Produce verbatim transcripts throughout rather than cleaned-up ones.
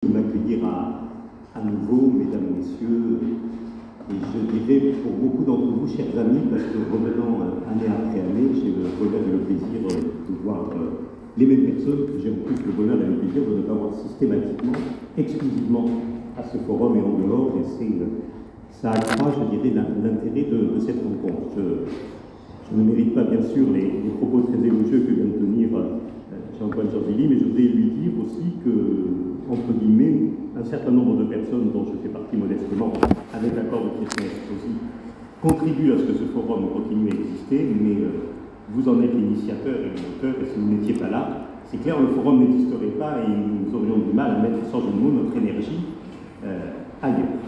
de m'accueillir à, à nouveau, mesdames, messieurs, et je dirais pour beaucoup d'entre vous, chers amis, parce que revenant année après année, j'ai le bonheur et le plaisir de voir les mêmes personnes, que j'ai en plus le bonheur et le plaisir de ne pas voir systématiquement, exclusivement à ce forum et en dehors, et c'est, ça accroît, je dirais, l'intérêt de, de cette rencontre. Je, je ne mérite pas, bien sûr, les, les propos très élogieux que vient de tenir Jean-Paul Giorgelli, mais je voudrais lui dire aussi que, entre guillemets, un certain nombre de personnes dont je fais partie modestement, avec l'accord de Christian Estrosi, contribuent à ce que ce forum continue à exister, mais euh, vous en êtes l'initiateur et l'auteur, et si vous n'étiez pas là, c'est clair, le forum n'existerait pas et nous aurions du mal à mettre, sans jeu de mots, notre énergie euh, ailleurs.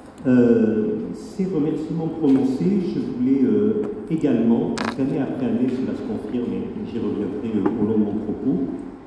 Euh, ces remerciements prononcés, je voulais euh, également, parce qu'année après année, cela se confirme, et j'y reviendrai euh, au long de mon propos,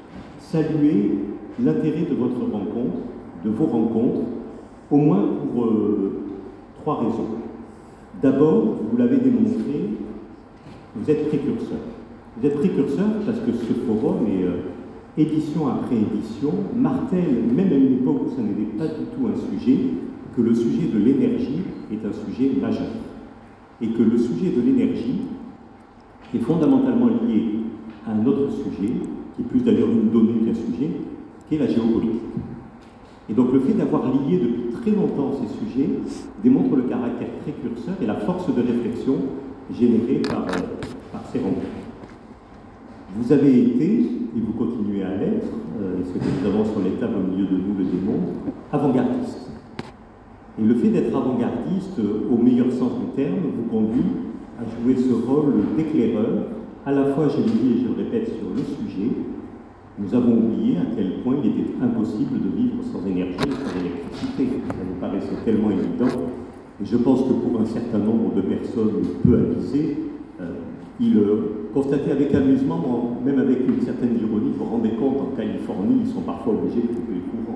saluer l'intérêt de votre rencontre, de vos rencontres, au moins pour euh, trois raisons. D'abord, vous l'avez démontré, vous êtes précurseurs. Vous êtes précurseurs parce que ce forum, et euh, édition après édition, martèle, même à une époque où ça n'était pas du tout un sujet, que le sujet de l'énergie est un sujet majeur. Et que le sujet de l'énergie est fondamentalement lié à un autre sujet, qui est plus d'ailleurs une donnée qu'un sujet, qui est la géopolitique. Et donc le fait d'avoir lié depuis très longtemps ces sujets démontre le caractère précurseur et la force de réflexion générée par, euh, par ces rencontres. Vous avez été, et vous continuez à l'être, euh, et ce que nous avons sur les tables au milieu de nous le démontre, avant-gardiste. Et le fait d'être avant-gardiste, au meilleur sens du terme, vous conduit à jouer ce rôle d'éclaireur, à la fois, je le dis et je le répète, sur le sujet. Nous avons oublié à quel point il était impossible de vivre sans énergie et sans électricité. Ça nous paraissait tellement évident. Et je pense que pour un certain nombre de personnes peu avisées, euh, ils euh, constataient avec amusement, même avec une certaine ironie, vous vous rendez compte, en Californie, ils sont parfois obligés de couper le courant.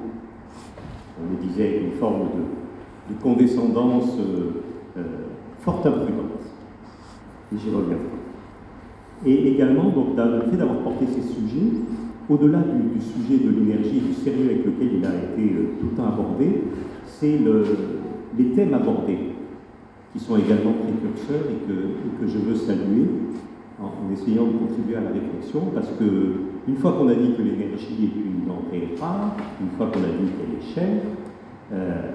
On le disait avec une forme de de condescendance euh, euh, fort imprudente. Et j'y reviendrai. Et également, donc, le fait d'avoir porté ces sujets, au-delà du, du sujet de l'énergie et du sérieux avec lequel il a été euh, tout le temps abordé, c'est le, les thèmes abordés, qui sont également précurseurs et que, et que je veux saluer en, en essayant de contribuer à la réflexion, parce que une fois qu'on a dit que l'énergie est une denrée rare, une fois qu'on a dit qu'elle est chère, euh,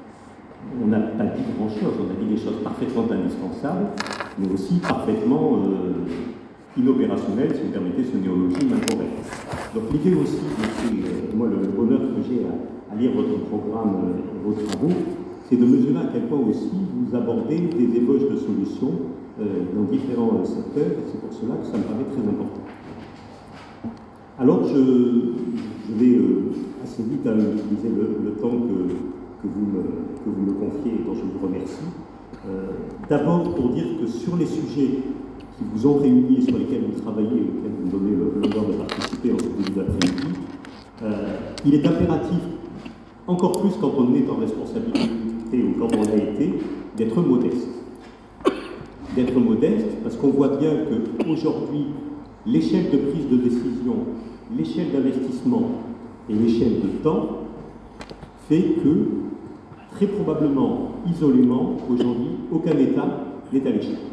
on n'a pas dit grand-chose, on a dit des choses parfaitement indispensables, mais aussi parfaitement euh, inopérationnelles, si vous permettez ce néologisme incorrect. Donc l'idée aussi, c'est euh, moi le, le bonheur que j'ai à, à lire votre programme et euh, vos travaux, c'est de mesurer à quel point aussi vous abordez des ébauches de solutions euh, dans différents euh, secteurs, et c'est pour cela que ça me paraît très important. Alors je, je vais euh, assez vite hein, utiliser le, le temps que Que vous, me, que vous me confiez et dont je vous remercie. Euh, D'abord pour dire que sur les sujets qui vous ont réunis et sur lesquels vous travaillez et auxquels vous me donnez l'honneur de participer en ce début d'après-midi, euh, il est impératif, encore plus quand on est en responsabilité ou quand on a été, d'être modeste. D'être modeste parce qu'on voit bien qu'aujourd'hui, l'échelle de prise de décision, l'échelle d'investissement et l'échelle de temps fait que très probablement, isolément, aujourd'hui, aucun État n'est à l'échelle.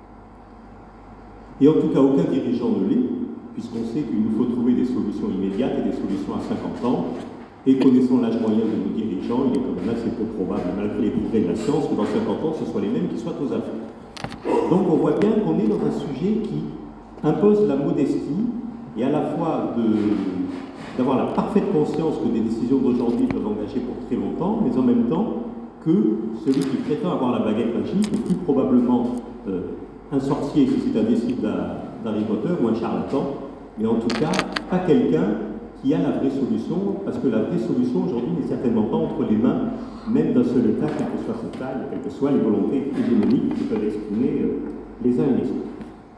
Et en tout cas, aucun dirigeant ne l'est, puisqu'on sait qu'il nous faut trouver des solutions immédiates et des solutions à cinquante ans. Et connaissant l'âge moyen de nos dirigeants, il est quand même assez peu probable, malgré les progrès de la science, que dans cinquante ans, ce soit les mêmes qui soient aux affaires. Donc on voit bien qu'on est dans un sujet qui impose la modestie, et à la fois de... d'avoir la parfaite conscience que des décisions d'aujourd'hui peuvent engager pour très longtemps, mais en même temps que celui qui prétend avoir la baguette magique est plus probablement euh, un sorcier si c'est un disciple d'Harry Potter ou un charlatan, mais en tout cas pas quelqu'un qui a la vraie solution, parce que la vraie solution aujourd'hui n'est certainement pas entre les mains, même d'un seul État, quelle que soit sa taille, quelles que soient les volontés hégémoniques qui peuvent exprimer euh, les uns et les autres.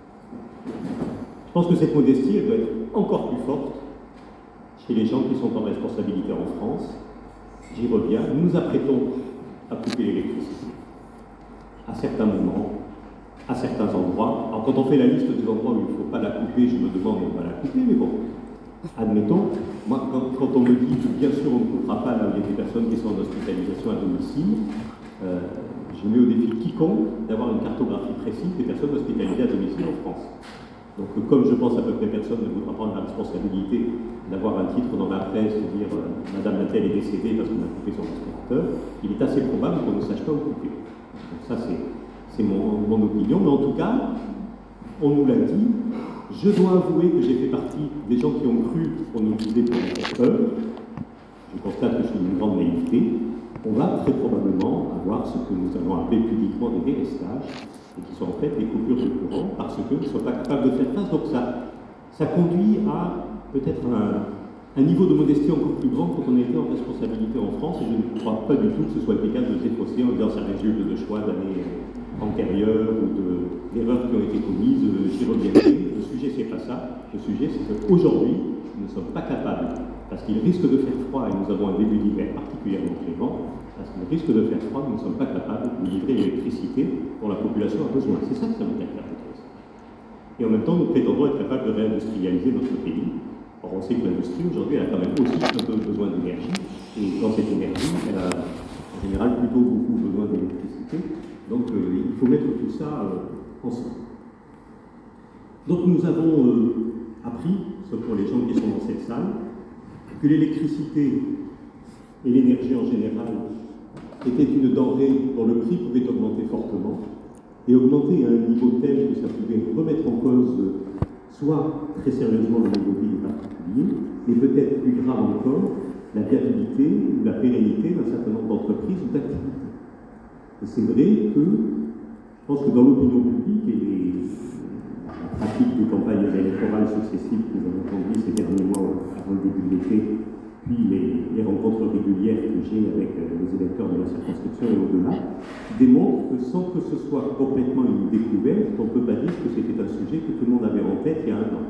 Je pense que cette modestie elle doit être encore plus forte chez les gens qui sont en responsabilité en France. J'y reviens. Nous nous apprêtons à couper l'électricité. À certains moments, à certains endroits. Alors quand on fait la liste des endroits où il ne faut pas la couper, je me demande où on va la couper, mais bon, admettons, moi quand, quand on me dit que bien sûr on ne coupera pas là personnes qui sont en hospitalisation à domicile. Euh, je mets au défi quiconque d'avoir une cartographie précise des personnes hospitalisées à domicile en France. Donc comme je pense à peu près personne ne voudra prendre la responsabilité d'avoir un titre dans la presse et dire euh, « Madame Latel est décédée parce qu'on a coupé son respirateur », il est assez probable qu'on ne sache pas où couper. Donc ça c'est mon, mon opinion, mais en tout cas, on nous l'a dit. Je dois avouer que j'ai fait partie des gens qui ont cru qu'on nous disait pour nous faire peur. Je constate que je suis d'une grande naïveté. On va très probablement avoir ce que nous allons appeler pudiquement des délestages, et qui sont en fait des coupures de courant parce qu'ils ne sont pas capables de faire face. Donc ça, ça conduit à peut-être un, un niveau de modestie encore plus grand quand on a été en responsabilité en France, et je ne crois pas du tout que ce soit efficace de se défausser en disant ça résulte de choix d'années antérieures ou d'erreurs qui ont été commises, j'y reviendrai. Le sujet, c'est pas ça. Le sujet, c'est qu'aujourd'hui, nous ne sommes pas capables, parce qu'il risque de faire froid et nous avons un début d'hiver particulièrement clément, parce qu'il risque de faire froid, nous ne sommes pas capables de livrer l'électricité dont la population a besoin. C'est ça que ça veut dire faire le test. Et en même temps, nous prétendons être capables de réindustrialiser notre pays. Or, on sait que l'industrie, aujourd'hui, elle a quand même aussi un peu besoin d'énergie, et dans cette énergie, elle a en général plutôt beaucoup besoin d'électricité. Donc, euh, il faut mettre tout ça euh, ensemble. Donc, nous avons euh, appris, sauf pour les gens qui sont dans cette salle, que l'électricité et l'énergie en général étaient une denrée dont le prix pouvait augmenter fortement, et augmenter à un niveau tel que ça pouvait remettre en cause euh, soit très sérieusement le niveau de vie des particuliers, mais peut-être plus grave encore, la viabilité ou la pérennité d'un certain nombre d'entreprises ou d'activités. Et c'est vrai que, je pense que dans l'opinion publique et les, la pratique des campagnes électorales successives que nous avons conduites ces derniers mois avant le début de l'été, puis les, les rencontres régulières que j'ai avec les électeurs de la circonscription et au-delà, démontrent que sans que ce soit complètement une découverte, on ne peut pas dire que c'était un sujet que tout le monde avait en tête il y a un an.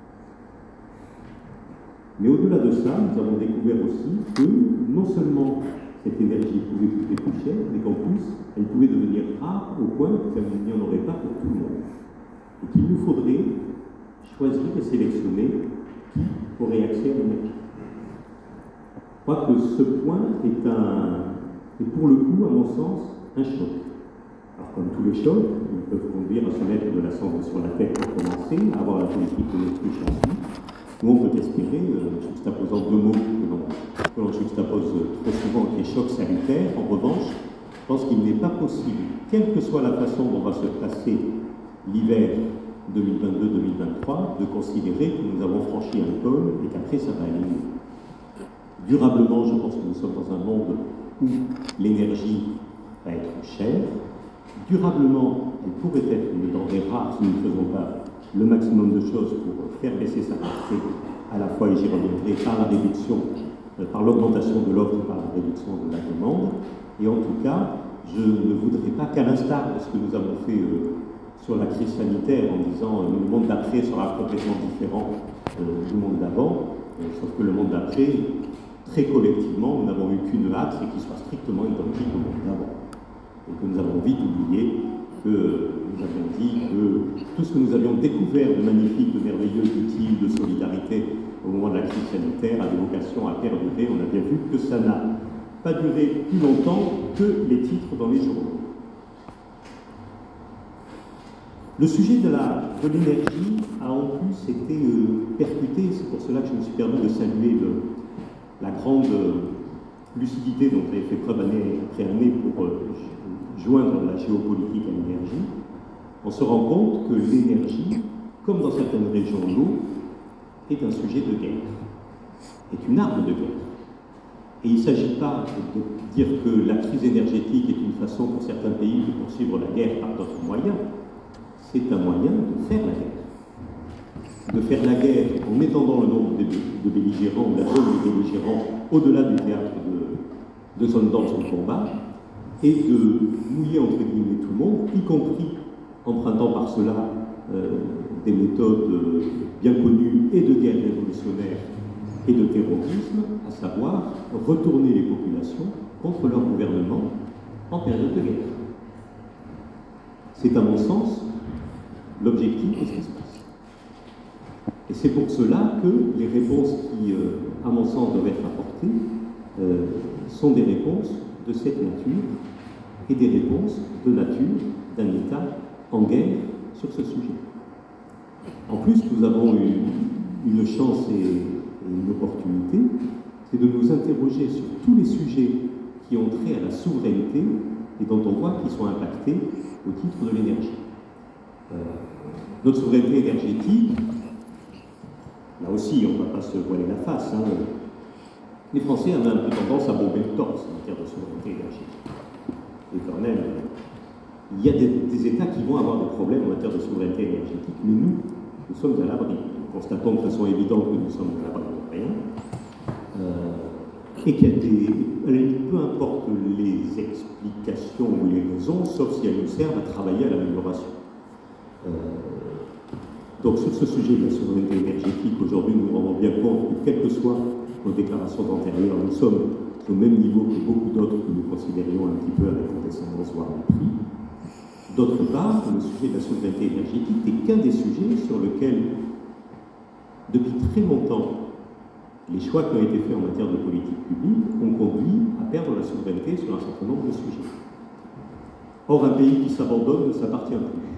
Mais au-delà de ça, nous avons découvert aussi que non seulement cette énergie pouvait coûter plus cher, mais qu'en plus, elle pouvait devenir rare au point qu'il n'y en aurait pas pour tout le monde. Et qu'il nous faudrait choisir et sélectionner qui aurait accès à l'énergie. Je crois que ce point est, un, est pour le coup, à mon sens, un choc. Alors, comme tous les chocs, ils peuvent conduire à se mettre de la cendre sur la tête pour commencer, à avoir la politique de l'autruche en vie. Nous, on peut espérer, euh, juxtaposant deux mots que l'on juxtapose trop souvent, qui est choc sanitaire. En revanche, je pense qu'il n'est pas possible, quelle que soit la façon dont va se passer l'hiver deux mille vingt-deux deux mille vingt-trois, de considérer que nous avons franchi un col et qu'après ça va aller mieux. Durablement, je pense que nous sommes dans un monde où l'énergie va être chère. Durablement, elle pourrait être une denrée rare si nous ne faisons pas le maximum de choses pour faire baisser sa rareté, à la fois, et j'y reviendrai, par la réduction, euh, par l'augmentation de l'offre et par la réduction de la demande. Et en tout cas, je ne voudrais pas qu'à l'instar de ce que nous avons fait euh, sur la crise sanitaire, en disant euh, le monde d'après sera complètement différent euh, du monde d'avant, euh, sauf que le monde d'après, très collectivement, nous n'avons eu qu'une hâte, c'est qu'il soit strictement identique au monde d'avant. Et que nous avons vite oublié que nous avions dit que tout ce que nous avions découvert de magnifique, de merveilleux, d'utile, de solidarité au moment de la crise sanitaire a des vocations à perdurer. On a bien vu que ça n'a pas duré plus longtemps que les titres dans les journaux. Le sujet de l'énergie a en plus été euh, percuté, c'est pour cela que je me suis permis de saluer le, la grande euh, lucidité dont vous avez fait preuve année après année pour euh, joindre la géopolitique à l'énergie. On se rend compte que l'énergie, comme dans certaines régions, l'eau, est un sujet de guerre, est une arme de guerre. Et il ne s'agit pas de dire que la crise énergétique est une façon pour certains pays de poursuivre la guerre par d'autres moyens. C'est un moyen de faire la guerre. De faire la guerre en étendant le nombre de, de belligérants, ou la zone de belligérants, au-delà du théâtre de, de zone dense de combat, et de mouiller entre guillemets tout le monde, y compris empruntant par cela euh, des méthodes euh, bien connues et de guerre révolutionnaire et de terrorisme, à savoir retourner les populations contre leur gouvernement en période de guerre. C'est à mon sens l'objectif de ce qui se passe. Et c'est pour cela que les réponses qui, euh, à mon sens, doivent être apportées euh, sont des réponses de cette nature et des réponses de nature d'un État en guerre sur ce sujet. En plus, nous avons eu une chance et une opportunité, c'est de nous interroger sur tous les sujets qui ont trait à la souveraineté et dont on voit qu'ils sont impactés au titre de l'énergie. Euh, notre souveraineté énergétique, là aussi, on ne va pas se voiler la face, hein. Les Français avaient un peu tendance à bomber le torse en matière de souveraineté énergétique. Et quand même, il y a des, des États qui vont avoir des problèmes en matière de souveraineté énergétique, mais nous, nous sommes à l'abri. Nous constatons de façon évidente que nous sommes à l'abri de rien. Euh, et qu'il y a des... Peu importe les explications ou les raisons, sauf si elles nous servent à travailler à l'amélioration. Euh, donc sur ce sujet de la souveraineté énergétique, aujourd'hui, nous nous rendons bien compte que, quelles que soient nos déclarations antérieures, nous sommes au même niveau que beaucoup d'autres que nous considérions un petit peu avec condescendance, voire mépris. D'autre part, le sujet de la souveraineté énergétique n'est qu'un des sujets sur lequel, depuis très longtemps, les choix qui ont été faits en matière de politique publique ont conduit à perdre la souveraineté sur un certain nombre de sujets. Or, un pays qui s'abandonne ne s'appartient plus.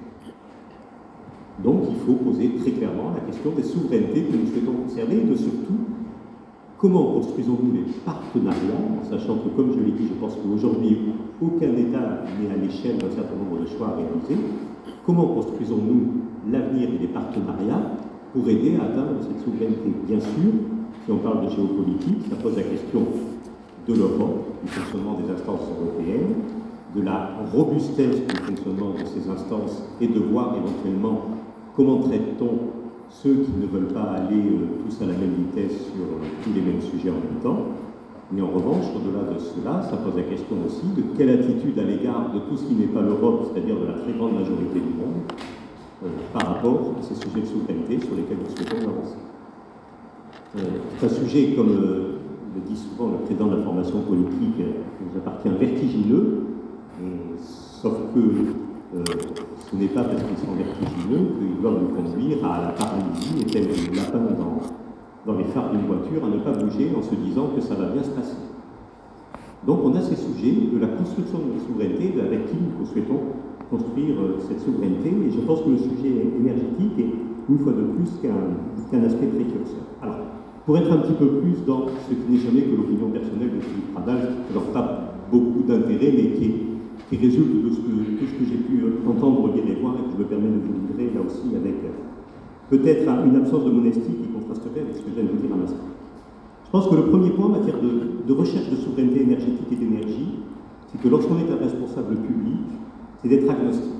Donc, il faut poser très clairement la question des souverainetés que nous souhaitons conserver et de surtout, comment construisons-nous les partenariats, en sachant que, comme je l'ai dit, je pense qu'aujourd'hui, aucun État n'est à l'échelle d'un certain nombre de choix à réaliser. Comment construisons-nous l'avenir et les partenariats pour aider à atteindre cette souveraineté? Bien sûr, si on parle de géopolitique, ça pose la question de l'Europe, du fonctionnement des instances européennes, de la robustesse du fonctionnement de ces instances et de voir éventuellement comment traite-t-on ceux qui ne veulent pas aller euh, tous à la même vitesse sur euh, tous les mêmes sujets en même temps. Mais en revanche, au-delà de cela, ça pose la question aussi de quelle attitude à l'égard de tout ce qui n'est pas l'Europe, c'est-à-dire de la très grande majorité du monde, euh, par rapport à ces sujets de souveraineté sur lesquels nous souhaitons avancer. Euh, c'est un sujet, comme euh, le dit souvent le président de la formation politique, euh, qui nous appartient vertigineux, et, sauf que euh, ce n'est pas parce qu'ils sont vertigineux qu'ils doivent nous conduire à la paralysie et tel le lapin dans, dans les phares d'une voiture à ne pas bouger en se disant que ça va bien se passer. Donc on a ces sujets de la construction de notre souveraineté, avec qui nous souhaitons construire euh, cette souveraineté, et je pense que le sujet énergétique est une fois de plus qu'un qu'un aspect précurseur. Alors, pour être un petit peu plus dans ce qui n'est jamais que l'opinion personnelle de Philippe Radal, qui leur tape beaucoup d'intérêt, mais qui, est, qui résulte de ce que, tout ce que j'ai pu entendre, lire et voir, et que je me permets de vous livrer là aussi avec peut-être une absence de modestie qui contrasterait avec ce que je viens de vous dire à l'instant. Je pense que le premier point en matière de, de recherche de souveraineté énergétique et d'énergie, c'est que lorsqu'on est un responsable public, c'est d'être agnostique.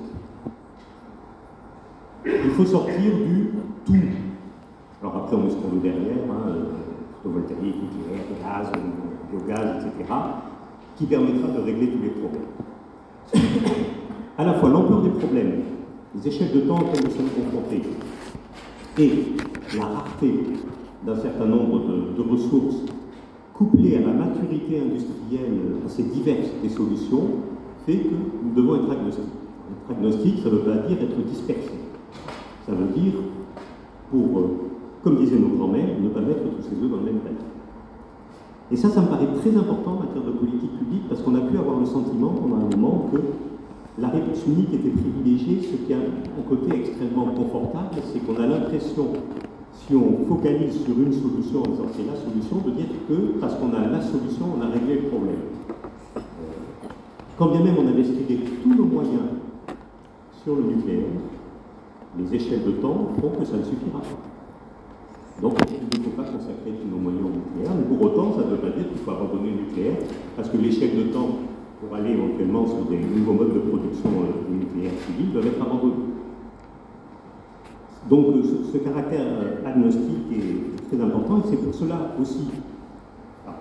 Il faut sortir du tout. Alors après, on met ce qu'on veut derrière, hein, photovoltaïque, nucléaire, gaz, biogaz, et cetera, qui permettra de régler tous les problèmes. À la fois l'ampleur des problèmes, les échelles de temps auxquelles nous sommes confrontés, et la rareté d'un certain nombre de, de ressources, couplées à la maturité industrielle assez diverse des solutions, fait que nous devons être agnostiques. Être agnostique, ça ne veut pas dire être dispersé. Ça veut dire, pour, euh, comme disaient nos grands-mères, ne pas mettre tous ses œufs dans le même panier. Et ça, ça me paraît très important en matière de politique publique, parce qu'on a pu avoir le sentiment, pendant un moment, que la réponse unique était privilégiée, ce qui a un côté extrêmement confortable, c'est qu'on a l'impression, si on focalise sur une solution en disant c'est la solution, de dire que, parce qu'on a la solution, on a réglé le problème. Euh, quand bien même on investiguait tous nos moyens sur le nucléaire, les échelles de temps font que ça ne suffira pas. Donc, il ne faut pas consacrer tous nos moyens au nucléaire, mais pour autant, ça ne veut pas dire qu'il faut abandonner le nucléaire, parce que l'échelle de temps pour aller éventuellement sur des nouveaux modes de production euh, nucléaire civile doivent être abandonnés. Donc, ce, ce caractère euh, agnostique est très important, et c'est pour cela aussi ah,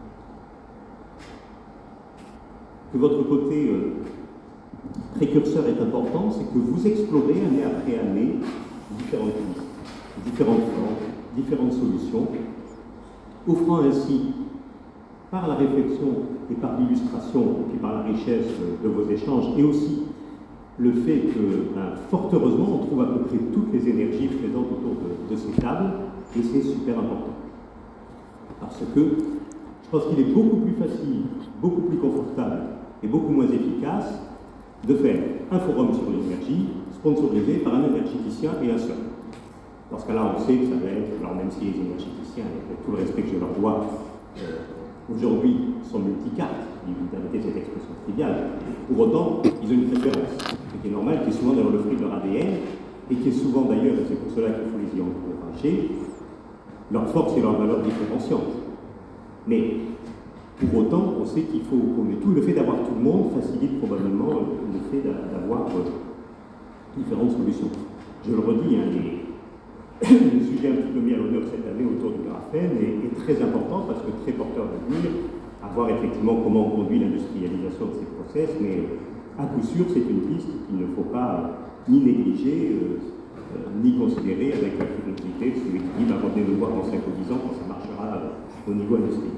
que votre côté euh, précurseur est important, c'est que vous explorez année après année différentes pistes, différentes formes, différentes solutions, offrant ainsi, par la réflexion et par l'illustration, et puis par la richesse de vos échanges, et aussi le fait que, ben, fort heureusement, on trouve à peu près toutes les énergies présentes autour de, de ces tables, et c'est super important. Parce que je pense qu'il est beaucoup plus facile beaucoup plus confortable et beaucoup moins efficace de faire un forum sur l'énergie sponsorisé par un énergéticien et un seul. Dans ce cas-là, on sait que ça va être, alors même si les énergéticiens, avec tout le respect que je leur dois, euh, aujourd'hui sont multicartes, vous permettez cette expression triviale, pour autant, ils ont une préférence, ce qui est normal, qui est souvent d'ailleurs le fruit de leur A D N, et qui est souvent d'ailleurs, et c'est pour cela qu'il faut les y encourager, leur force et leur valeur différenciante. Mais pour autant, on sait qu'il faut qu'on ait tout. Le fait d'avoir tout le monde facilite probablement le fait d'avoir différentes solutions. Je le redis, hein, les, le sujet un petit peu mis à l'honneur cette année autour du graphène est, est très important parce que très porteur d'avenir, à voir effectivement comment on conduit l'industrialisation de ces process, mais à coup sûr, c'est une piste qu'il ne faut pas ni négliger, euh, euh, ni considérer avec la curiosité, celui qui dit, bah, revenez nous voir dans cinq ou dix ans quand ça marchera euh, au niveau industriel.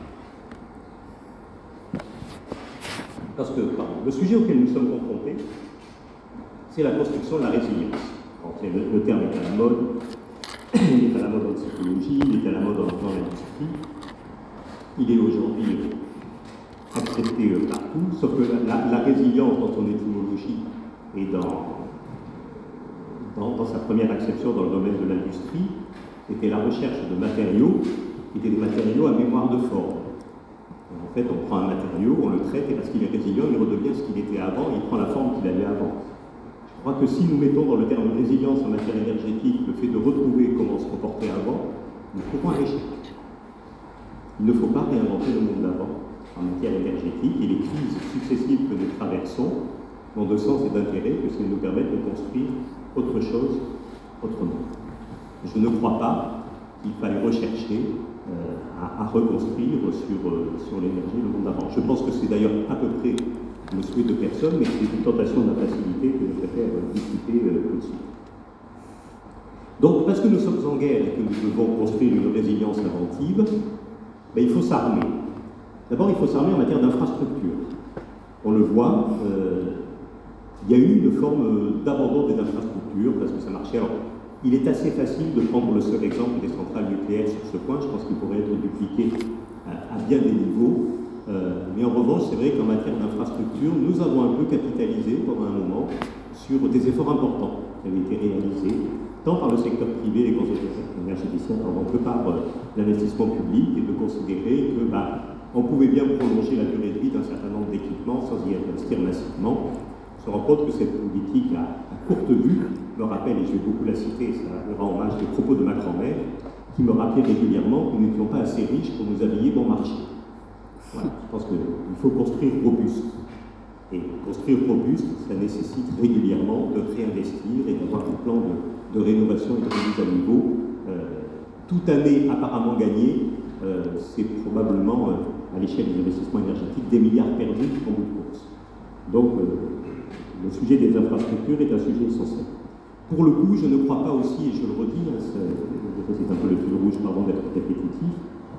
Parce que pardon, le sujet auquel nous sommes confrontés, c'est la construction de la résilience. Le, le terme est à la mode, il est à la mode en psychologie, il est à la mode dans l'industrie, il est aujourd'hui accepté partout, sauf que la, la résilience dans son étymologie et dans, dans, dans sa première acception dans le domaine de l'industrie, était la recherche de matériaux qui étaient des matériaux à mémoire de forme. En fait, on prend un matériau, on le traite, et parce qu'il est résilient, il redevient ce qu'il était avant, il prend la forme qu'il avait avant. Je crois que si nous mettons dans le terme résilience en matière énergétique le fait de retrouver comment on se comportait avant, nous trouvons un échec. Il ne faut pas réinventer le monde d'avant en matière énergétique, et les crises successives que nous traversons n'ont de sens et d'intérêt que si elles nous permettent de construire autre chose autrement. Je ne crois pas qu'il faille rechercher euh, à, à reconstruire sur, euh, sur l'énergie le monde d'avant. Je pense que c'est d'ailleurs à peu près le souhait de personne, mais c'est une tentation de la facilité que je préfère discuter euh, tout de suite. Donc, parce que nous sommes en guerre et que nous devons construire une résilience inventive, ben, il faut s'armer. D'abord, il faut s'armer en matière d'infrastructure. On le voit, euh, il y a eu une forme d'abandon des infrastructures parce que ça marchait. Alors, il est assez facile de prendre le seul exemple des centrales nucléaires sur ce point. Je pense qu'il pourrait être dupliqué à, à bien des niveaux. Euh, mais en revanche, c'est vrai qu'en matière d'infrastructure, nous avons un peu capitalisé pendant un moment sur des efforts importants qui avaient été réalisés, tant par le secteur privé, les consortiums énergéticiens, que par euh, l'investissement public, et de considérer que bah, on pouvait bien prolonger la durée de vie d'un certain nombre d'équipements sans y investir massivement. On se rend compte que cette politique à, à courte vue me rappelle, et je vais beaucoup la citer, ça rend hommage des propos de ma grand-mère, qui me rappelait régulièrement que nous n'étions pas assez riches pour nous habiller bon marché. Voilà, je pense qu'il faut construire robuste. Et construire robuste, ça nécessite régulièrement de réinvestir et d'avoir un plan de, de rénovation et de remise à niveau. Euh, toute année apparemment gagnée, euh, c'est probablement, euh, à l'échelle des investissements énergétiques, des milliards perdus en bout de course. Donc, euh, le sujet des infrastructures est un sujet essentiel. Pour le coup, je ne crois pas aussi, et je le redis, hein, c'est un peu le fil rouge, pardon d'être répétitif,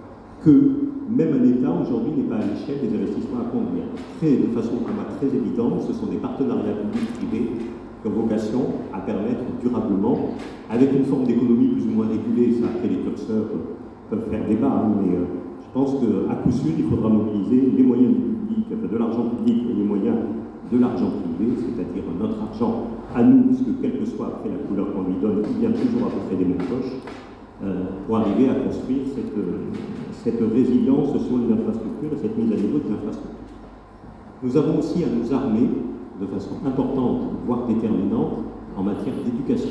que même un État aujourd'hui n'est pas à l'échelle des investissements à conduire. Très, de façon pour moi très évidente, ce sont des partenariats publics-privés qui ont vocation à permettre durablement, avec une forme d'économie plus ou moins régulée, ça après les curseurs peuvent faire débat, hein, mais euh, je pense qu'à coup sûr, il faudra mobiliser les moyens du public, enfin, de l'argent public et les moyens de l'argent privé, c'est-à-dire notre argent à nous, parce que quelle que soit après la couleur qu'on lui donne, il vient toujours à peu près des mêmes poches, euh, pour arriver à construire cette, euh, cette résilience sur les infrastructures et cette mise à niveau des infrastructures. Nous avons aussi à nous armer de façon importante, voire déterminante, en matière d'éducation.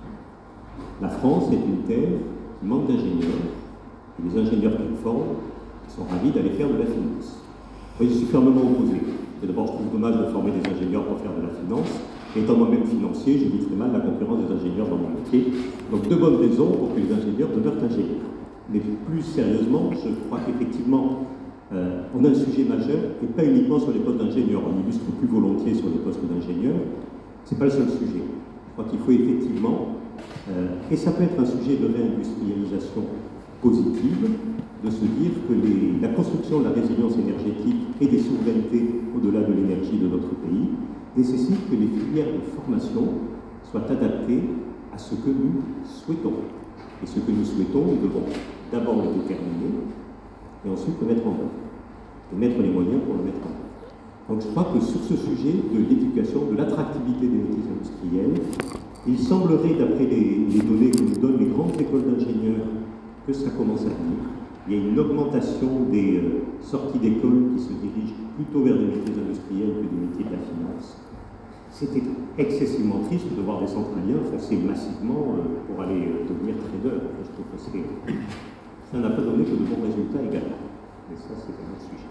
La France est une terre qui manque d'ingénieurs, et les ingénieurs qu'elle forme sont ravis d'aller faire de la finance. Oui, je suis fermement opposé. D'abord, je trouve dommage de former des ingénieurs pour faire de la finance. Étant moi-même financier, je vis très mal la concurrence des ingénieurs dans mon métier. Donc, deux bonnes raisons pour que les ingénieurs demeurent ingénieurs. Mais plus sérieusement, je crois qu'effectivement, euh, on a un sujet majeur, et pas uniquement sur les postes d'ingénieurs. On illustre plus volontiers sur les postes d'ingénieurs. Ce n'est pas le seul sujet. Je crois qu'il faut effectivement, euh, et ça peut être un sujet de réindustrialisation positive, de se dire que les, la construction de la résilience énergétique et des souverainetés au-delà de l'énergie de notre pays nécessite que les filières de formation soient adaptées à ce que nous souhaitons. Et ce que nous souhaitons, nous devons d'abord le déterminer et ensuite le mettre en œuvre. et mettre les moyens pour le mettre en œuvre. Donc je crois que sur ce sujet de l'éducation, de l'attractivité des métiers industriels, il semblerait, d'après les, les données que nous donnent les grandes écoles d'ingénieurs, que ça commence à venir. Il y a une augmentation des euh, sorties d'école qui se dirigent plutôt vers des métiers industriels que des métiers de la finance. C'était excessivement triste de voir des centraliens foncer massivement euh, pour aller euh, devenir trader. Je trouve que c'est... ça n'a pas donné que de bons résultats également. Mais ça, c'est un autre sujet.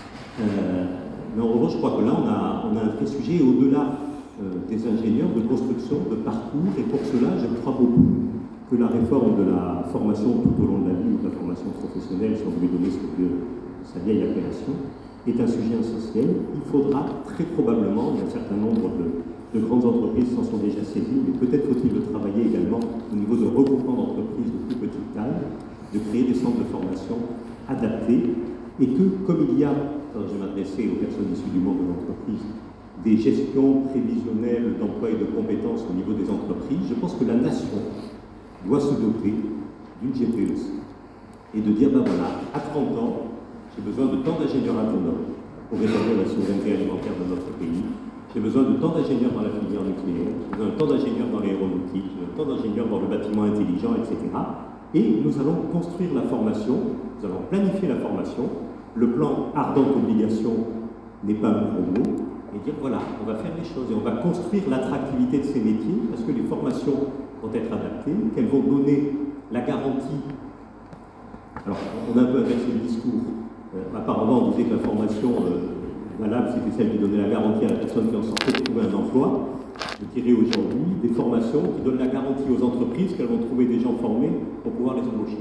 Euh, mais en revanche, je crois que là, on a, on a un vrai sujet au-delà euh, des ingénieurs, de construction, de parcours. Et pour cela, je crois beaucoup que la réforme de la formation tout au long de la vie, ou de la formation professionnelle, si on voulait donner ce que, sa vieille appellation, est un sujet essentiel. Il faudra très probablement, il y a un certain nombre de, de grandes entreprises s'en sont déjà saisies, mais peut-être faut-il le travailler également au niveau de regroupement d'entreprises de plus petite taille, de créer des centres de formation adaptés, et que, comme il y a, quand je m'adressais aux personnes issues du monde de l'entreprise, des gestions prévisionnelles d'emploi et de compétences au niveau des entreprises, je pense que la nation doit se doter d'une G P E C et de dire, ben voilà, à trente ans, j'ai besoin de tant d'ingénieurs autonomes pour rétablir la souveraineté alimentaire de notre pays, j'ai besoin de tant d'ingénieurs dans la filière nucléaire, j'ai besoin de tant d'ingénieurs dans l'aéronautique, j'ai besoin de tant d'ingénieurs dans le bâtiment intelligent, et cetera. Et nous allons construire la formation, nous allons planifier la formation. Le plan ardente obligation n'est pas un gros mot, et dire voilà, on va faire les choses et on va construire l'attractivité de ces métiers parce que les formations vont être adaptées, qu'elles vont donner la garantie. Alors, on a un peu inversé le discours. Euh, apparemment, on disait que la formation euh, valable, c'était celle qui donnait la garantie à la personne qui en sortait de trouver un emploi. Je dirais aujourd'hui des formations qui donnent la garantie aux entreprises qu'elles vont trouver des gens formés pour pouvoir les embaucher.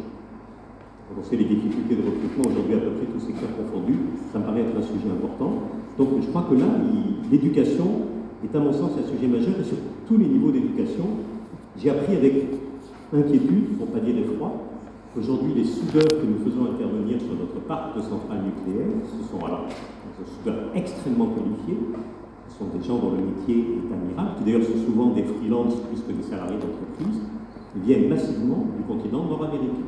On sait les difficultés de recrutement aujourd'hui à peu près tous secteurs confondus, ça me paraît être un sujet important. Donc je crois que là, l'éducation est à mon sens un sujet majeur et sur tous les niveaux d'éducation, j'ai appris avec inquiétude, pour ne pas dire effroi, qu'aujourd'hui les soudeurs que nous faisons intervenir sur notre parc de centrales nucléaires, ce sont alors des soudeurs extrêmement qualifiés, ce sont des gens dont le métier est admirable, qui d'ailleurs sont souvent des freelances plus que des salariés d'entreprise, viennent massivement du continent nord-américain.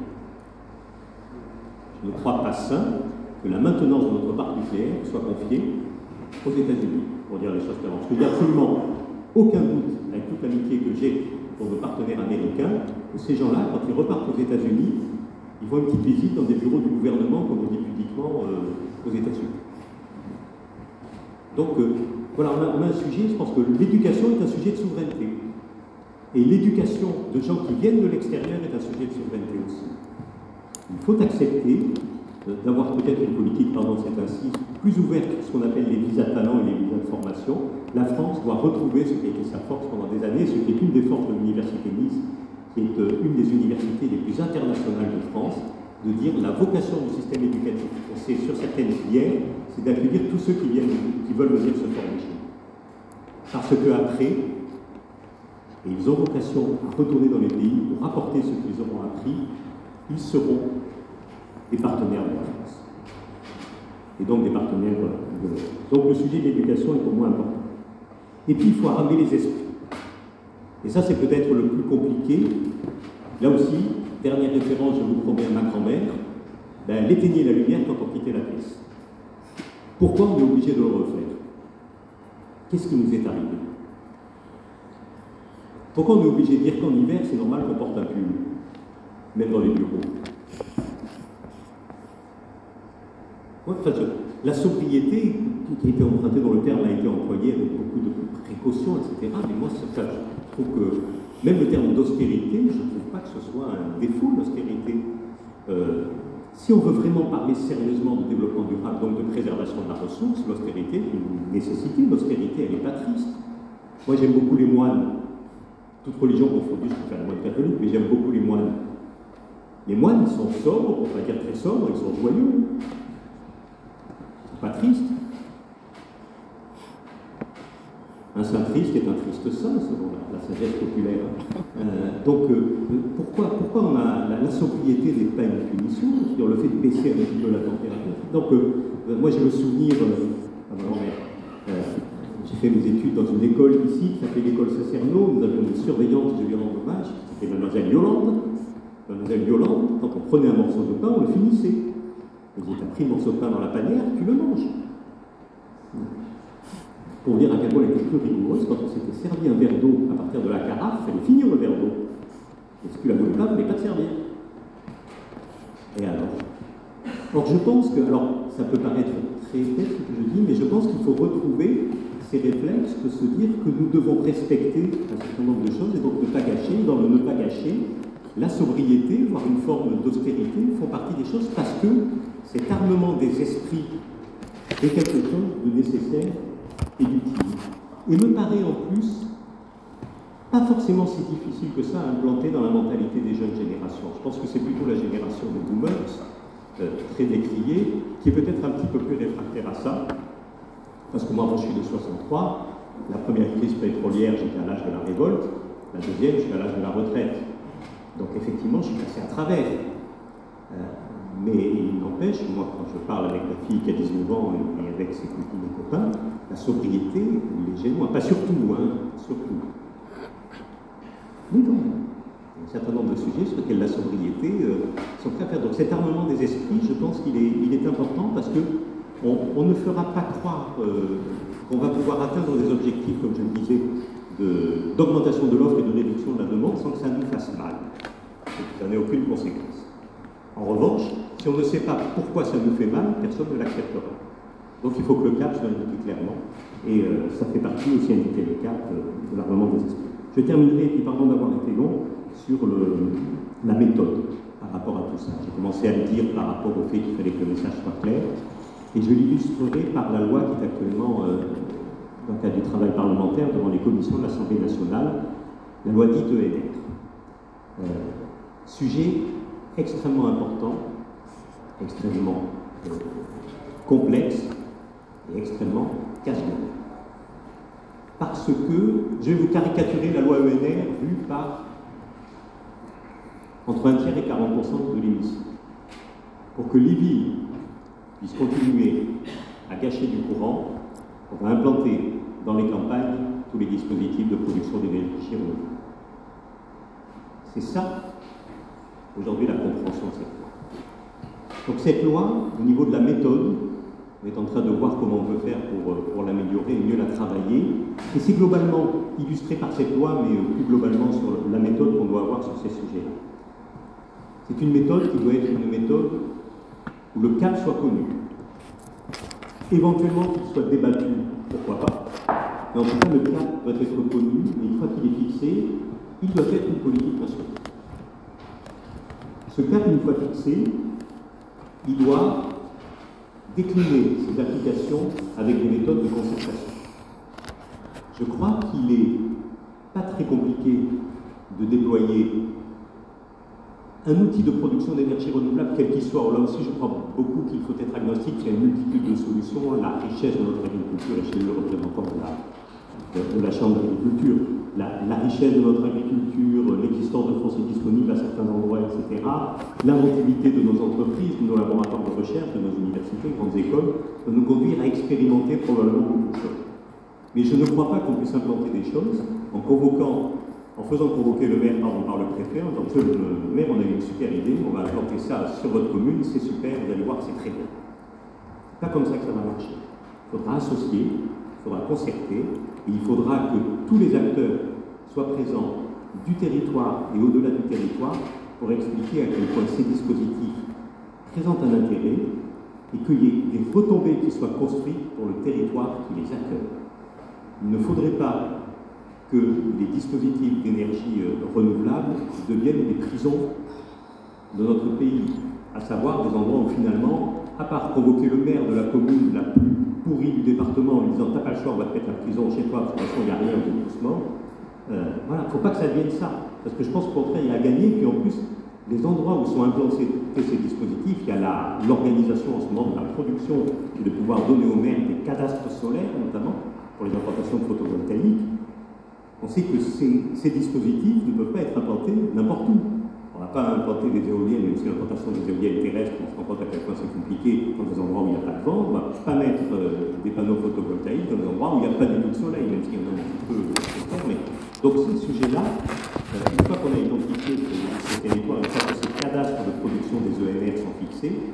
Je ne crois pas sain que la maintenance de notre parc nucléaire soit confiée aux États-Unis, pour dire les choses clairement. Parce qu'il n'y a absolument aucun doute, avec toute l'amitié que j'ai pour nos partenaires américains, que ces gens-là, quand ils repartent aux États-Unis, ils font une petite visite dans des bureaux du gouvernement, comme on dit pudiquement, euh, aux États-Unis. Donc, euh, voilà, on a, on a un sujet, je pense que l'éducation est un sujet de souveraineté. Et l'éducation de gens qui viennent de l'extérieur est un sujet de souveraineté aussi. Il faut accepter d'avoir peut-être une politique, pardon, c'est ainsi, plus ouverte que ce qu'on appelle les visas talents et les visas de formation. La France doit retrouver ce qui a été sa force pendant des années, ce qui est une des forces de l'Université Nice, qui est une des universités les plus internationales de France, de dire la vocation du système éducatif français sur certaines filières, c'est d'accueillir tous ceux qui, viennent, qui veulent venir se former chez nous. Parce qu'après, et ils ont vocation à retourner dans les pays pour apporter ce qu'ils auront appris, ils seront des partenaires de la France. Et donc des partenaires de l'Europe. Donc le sujet de l'éducation est pour moi important. Et puis il faut ramener les esprits. Et ça c'est peut-être le plus compliqué. Là aussi, dernière référence, je vous promets à ma grand-mère, ben, elle éteignait la lumière quand on quittait la pièce. Pourquoi on est obligé de le refaire? Qu'est-ce qui nous est arrivé? Pourquoi on est obligé de dire qu'en hiver, c'est normal qu'on porte un pull, même dans les bureaux? Ouais, enfin, je, la sobriété, qui a été empruntée dans le terme, a été employée avec beaucoup de précautions, et cetera. Mais moi, ça, je trouve que même le terme d'austérité, je ne trouve pas que ce soit un défaut, l'austérité. Euh, si on veut vraiment parler sérieusement de développement durable, donc de préservation de la ressource, l'austérité est une nécessité. L'austérité, elle n'est pas triste. Moi, j'aime beaucoup les moines. Toute religion confondue, je préfère les moines catholiques, mais j'aime beaucoup les moines. Les moines, ils sont sobres, pour ne pas dire très sobres, ils sont joyeux. Pas triste. Un saint triste est un triste saint, selon la, la sagesse populaire. Euh, donc, euh, pourquoi, pourquoi on a la, la sobriété n'est pas une punition, sur le fait de baisser un petit peu la température. Donc, euh, moi j'ai le souvenir, euh, ah, non, mais, euh, j'ai fait mes études dans une école ici, qui s'appelait l'école Sacerno. Nous avions une surveillante, je lui rends hommage, qui s'appelait Mademoiselle Yolande. Mademoiselle Yolande, quand on prenait un morceau de pain, on le finissait. Et t'as pris le morceau de pain dans la panière, tu le manges. Pour dire à quel point elle était plus rigoureuse, quand on s'était servi un verre d'eau à partir de la carafe, il fallait finir le verre d'eau. Et si tu la voulais pas, il ne fallait pas te servir. Et alors? Or, je pense que, alors, ça peut paraître très bête ce que je dis, mais je pense qu'il faut retrouver ces réflexes de se dire que nous devons respecter un certain nombre de choses et donc ne pas gâcher. Dans le ne pas gâcher, la sobriété, voire une forme d'austérité, font partie des choses parce que cet armement des esprits est quelque chose de nécessaire et d'utile. Et me paraît en plus pas forcément si difficile que ça à implanter dans la mentalité des jeunes générations. Je pense que c'est plutôt la génération des boomers, euh, très décriée, qui est peut-être un petit peu plus réfractaire à ça. Parce que moi, je suis de soixante-trois, la première crise pétrolière, j'étais à l'âge de la révolte, la deuxième, je suis à l'âge de la retraite. Donc effectivement, je suis passé à travers. Euh, mais il n'empêche, moi, quand je parle avec ma fille qui a dix-neuf ans et avec ses copines et copains, la sobriété, les gêne moins. Pas surtout, hein, surtout. Mais non, il y a un certain nombre de sujets sur lesquels la sobriété euh, sont très à faire. Donc cet armement des esprits, je pense qu'il est, il est important parce que on, on ne fera pas croire euh, qu'on va pouvoir atteindre des objectifs, comme je le disais, de, d'augmentation de l'offre et de réduction de la demande sans que ça nous fasse mal. Et ça n'ait aucune conséquence. En revanche, si on ne sait pas pourquoi ça nous fait mal, personne ne l'acceptera. Donc il faut que le cap soit indiqué clairement. Et euh, ça fait partie aussi indiquer le cap euh, de l'armement des esprits. Je terminerai, et puis pardon d'avoir été long, sur le, la méthode par rapport à tout ça. J'ai commencé à le dire par rapport au fait qu'il fallait que le message soit clair. Et je l'illustrerai par la loi qui est actuellement, euh, dans le cadre du travail parlementaire, devant les commissions de l'Assemblée nationale, la loi dite E N R. Euh, sujet extrêmement important, extrêmement euh, complexe et extrêmement casse-gueule. Parce que, je vais vous caricaturer la loi E N R vue par entre un tiers et quarante pour cent de l'hémicycle. Pour que les villes puissent continuer à gâcher du courant, on va implanter dans les campagnes tous les dispositifs de production d'énergie renouvelable. C'est ça, aujourd'hui, la compréhension de cette loi. Donc cette loi, au niveau de la méthode, on est en train de voir comment on peut faire pour, pour l'améliorer et mieux la travailler. Et c'est globalement illustré par cette loi, mais plus globalement sur la méthode qu'on doit avoir sur ces sujets-là. C'est une méthode qui doit être une méthode où le cap soit connu. Éventuellement qu'il soit débattu, pourquoi pas. Mais en tout cas, le cap doit être connu, et une fois qu'il est fixé, il doit être une politique nationale. Ce cap, une fois fixé, il doit décliner ses applications avec des méthodes de concertation. Je crois qu'il n'est pas très compliqué de déployer un outil de production d'énergie renouvelable, quel qu'il soit. Là aussi, je crois beaucoup qu'il faut être agnostique, il y a une multitude de solutions. La richesse de notre agriculture, et chez le représentant de la, de la Chambre d'agriculture, la, la richesse de notre agriculture, l'existence de foncier disponible à certains endroits, et cetera, l'inventivité de nos entreprises, de nos laboratoires de recherche, de nos universités, grandes écoles, peut nous conduire à expérimenter probablement beaucoup de choses. Mais je ne crois pas qu'on puisse implanter des choses en convoquant, en faisant convoquer le maire pardon, par le préfet, en disant que le, le maire, on a eu une super idée, on va implanter ça sur votre commune, c'est super, vous allez voir, c'est très bien. C'est pas comme ça que ça va marcher. Il faudra associer, il faudra concerter, et il faudra que tous les acteurs soient présents du territoire et au-delà du territoire pour expliquer à quel point ces dispositifs présentent un intérêt et qu'il y ait des retombées qui soient construites pour le territoire qui les accueille. Il ne faudrait pas que les dispositifs d'énergie euh, renouvelable deviennent des prisons de notre pays, à savoir des endroits où finalement, à part convoquer le maire de la commune la plus pourrie du département en lui disant « t'as pas le choix, on va te mettre la prison chez toi, de toute façon il n'y a rien de doucement euh, », voilà, il ne faut pas que ça devienne ça, parce que je pense qu'au contraire il y a à gagner, puis en plus, les endroits où sont implantés ces dispositifs, il y a l'organisation en ce moment de la production et de pouvoir donner aux maires des cadastres solaires, notamment, pour les implantations photovoltaïques. On sait que ces, ces dispositifs ne peuvent pas être implantés n'importe où. On ne va pas implanter des éoliennes, même si l'implantation des éoliennes terrestres, on se rend compte à quel point c'est compliqué dans des endroits où il n'y a pas de vent. On ne va pas mettre euh, des panneaux photovoltaïques dans des endroits où il n'y a pas d'élu de soleil, même s'il y en a un petit peu. Mais... Donc ce sujet-là, euh, une fois qu'on a identifié ces, ces territoires, une fois que ces cadastres de production des E N R sont fixés,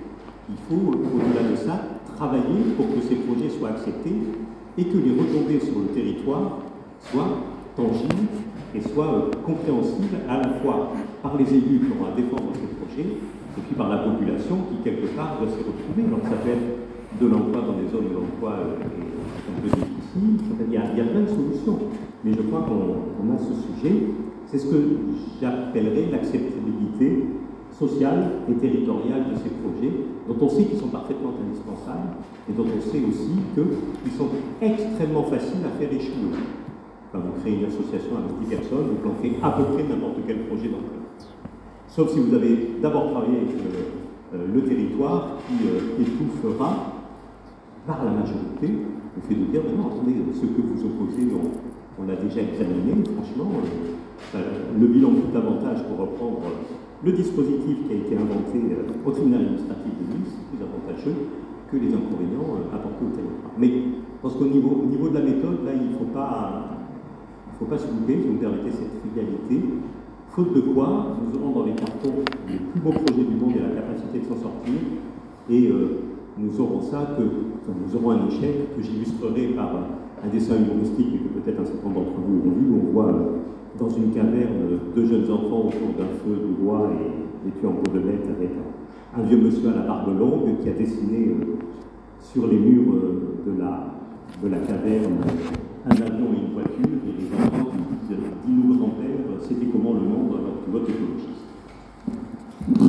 Il faut, au-delà de ça, travailler pour que ces projets soient acceptés et que les retombées sur le territoire soient tangibles et soient compréhensibles à la fois par les élus qui auront à défendre ces projets et puis par la population qui, quelque part, doit s'y retrouver. Alors ça peut être de l'emploi dans des zones où l'emploi est un peu difficile. Il y a, il y a plein de solutions. Mais je crois qu'on a ce sujet. C'est ce que j'appellerais l'acceptabilité sociale et territoriale de ces projets, dont on sait qu'ils sont parfaitement indispensables et dont on sait aussi qu'ils sont extrêmement faciles à faire échouer. Quand vous créez une association avec dix personnes, vous plantez à peu près n'importe quel projet d'emploi. Sauf si vous avez d'abord travaillé avec le, euh, le territoire qui euh, étouffera par la majorité le fait de dire mais non, attendez, ce que vous opposez, on, on l'a déjà examiné, franchement, euh, le bilan tout avantage pour reprendre le dispositif qui a été inventé euh, au tribunal administratif de Nice, c'est plus avantageux que les inconvénients euh, apportés au territoire. Mais je pense qu'au niveau, au niveau de la méthode, là, il ne faut pas, il faut pas se louper, si vous me permettez cette trivialité. Faute de quoi, nous aurons dans les cartons les plus beaux projets du monde et la capacité de s'en sortir, et euh, nous aurons ça, que, enfin, nous aurons un échec que j'illustrerai par un dessin humoristique et que peut-être un certain nombre d'entre vous ont vu, où on voit euh, dans une caverne deux jeunes enfants autour d'un feu de bois et, et puis en peau de bête avec un, un vieux monsieur à la barbe longue qui a dessiné euh, sur les murs euh, de, la, de la caverne un avion et une voiture, et les enfants qui disent « Dis-nous grand-père, c'était comment le monde alors que tu votes écologiste ?»